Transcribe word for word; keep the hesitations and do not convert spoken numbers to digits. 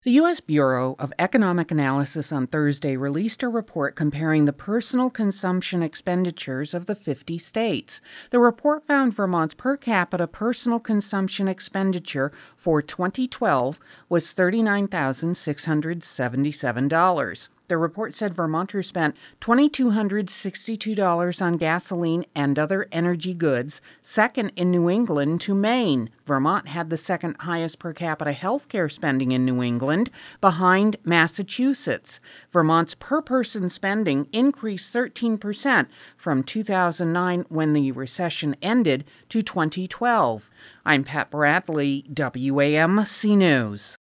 The U S Bureau of Economic Analysis on Thursday released a report comparing the personal consumption expenditures of the fifty states. The report found Vermont's per capita personal consumption expenditure for twenty twelve was thirty-nine thousand six hundred seventy-seven dollars. The report said Vermonters spent two thousand two hundred sixty-two dollars on gasoline and other energy goods, second in New England to Maine. Vermont had the second highest per capita health care spending in New England, behind Massachusetts. Vermont's per-person spending increased thirteen percent from two thousand nine, when the recession ended, to twenty twelve. I'm Pat Bradley, W A M C News.